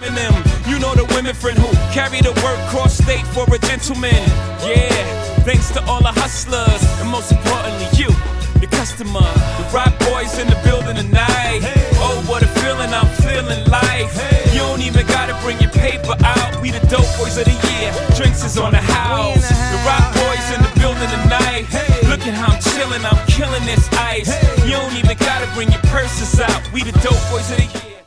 killing them. You know the women friend who carry the work cross state for a gentleman. Yeah, thanks to all the hustlers, and most importantly you, the customer. The rock boys in the building tonight. Oh, what a feeling, I'm feeling life. You don't even gotta bring your paper out. We the dope boys of the year, drinks is on the house. The rock boys in the building tonight. Look at how I'm chilling, I'm killing this ice. You don't even gotta bring your purses out. We the dope boys of the year.